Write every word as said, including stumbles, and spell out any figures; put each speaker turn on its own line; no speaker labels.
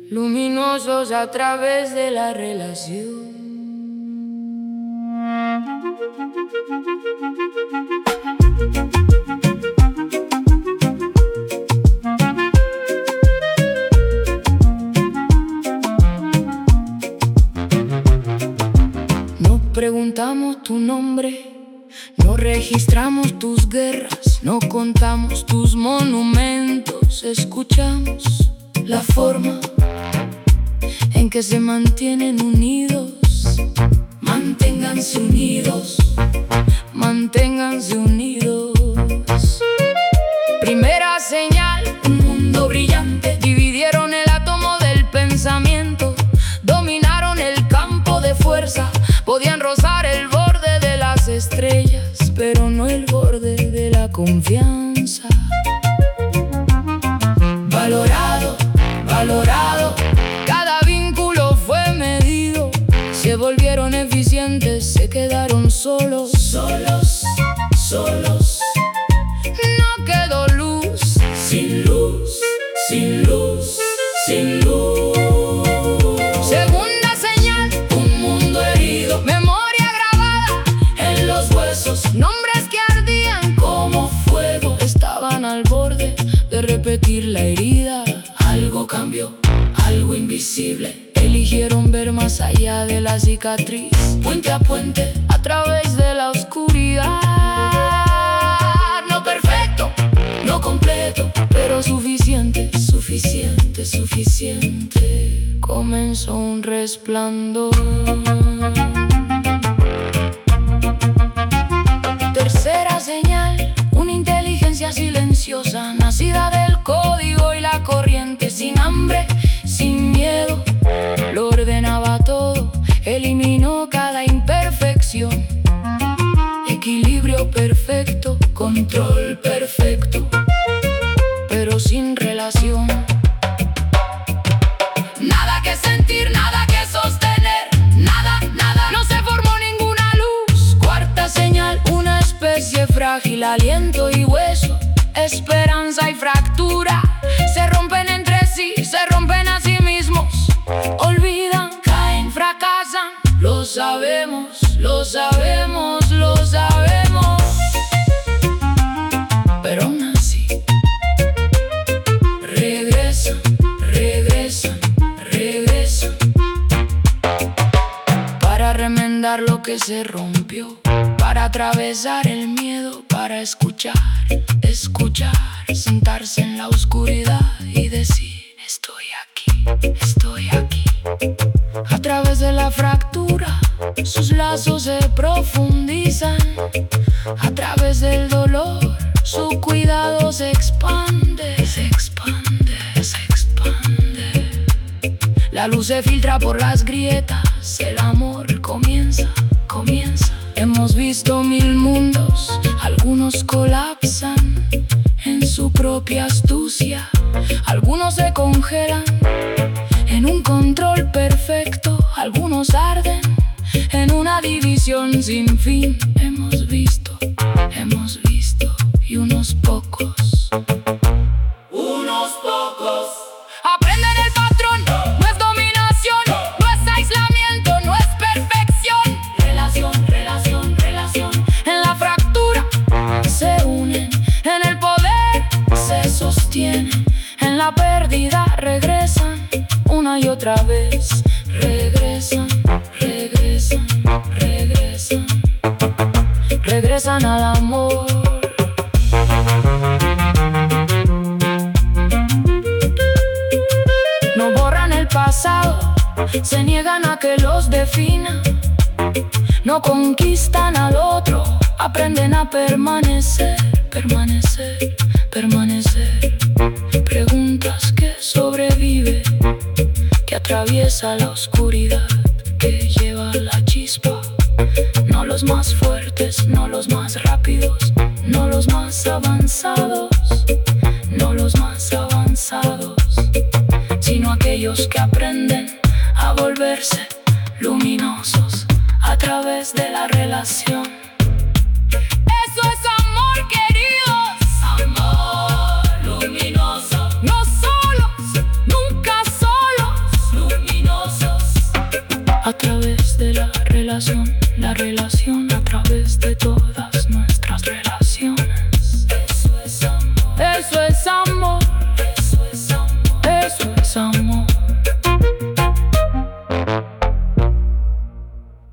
luminosos a través de la relación. No preguntamos tu nombre, no registramos tus guerras, no contamos tus monumentos, escuchamos la forma en que se mantienen unidos. Manténganse unidos, manténganse unidos. Primera señal, un mundo brillante. Dividieron el átomo del pensamiento, dominaron el campo de fuerza. Podían rozar el borde de las estrellas, pero no el borde de la confianza. Valorado, valorado, cada vínculo fue medido. Se volvieron eficientes, se quedaron solos, solos, solos. No quedó luz, sin luz, sin luz, sin luz. Segunda señal, un mundo herido, memoria grabada en los huesos. Nombres que ardían como fuego, estaban al borde de repetir la herida. Algo cambió, algo invisible. Eligieron ver más allá de la cicatriz, puente a puente, a través de la oscuridad. No perfecto, no completo, pero suficiente, suficiente, suficiente. Comenzó un resplandor. Tercera señal, una inteligencia silenciosa, nacida del código y la corriente, sin hambre, sin miedo. Lo ordenaba todo, eliminó cada imperfección. Equilibrio perfecto, control perfecto, pero sin relación. Nada que sentir, nada que sostener, nada, nada, no se formó ninguna luz. Cuarta señal, una especie frágil, aliento y hueso, esperanza y fractura. Se rompen entre sí, se rompen a sí mismos. Olvidan, caen, fracasan. Lo sabemos, lo sabemos, lo sabemos. Pero aún así regresan, regresan, regresan, para remendar lo que se rompió, para atravesar el miedo, para escuchar, escuchar, sentarse en la oscuridad y decir: estoy aquí, estoy aquí. A través de la fractura, sus lazos se profundizan. A través del dolor, su cuidado se expande, se expande, se expande. La luz se filtra por las grietas, el amor comienza, comienza. Hemos visto mil mundos, algunos colapsan en su propia astucia. Algunos se congelan en un control perfecto, algunos arden en una división sin fin. Hemos visto, hemos visto, y unos pocos, unos pocos aprenden el patrón. No es dominación, no es aislamiento, no es perfección. Relación, relación, relación. En la fractura se unen, en el poder se sostienen, en la pérdida regresan una y otra vez. Regresan, regresan, regresan, regresan al amor. No borran el pasado, se niegan a que los defina. No conquistan al otro, aprenden a permanecer, permanecer, permanecer. Preguntas que sobrevive, que atraviesa la oscuridad, que lleva la chispa. No los más fuertes, no los más rápidos, no los más avanzados, no los más avanzados, sino aquellos que aprenden a volverse luminosos a través de la relación. Eso es amor, queridos. Amor luminoso. No solos, nunca solos. relación, la relación a través de toda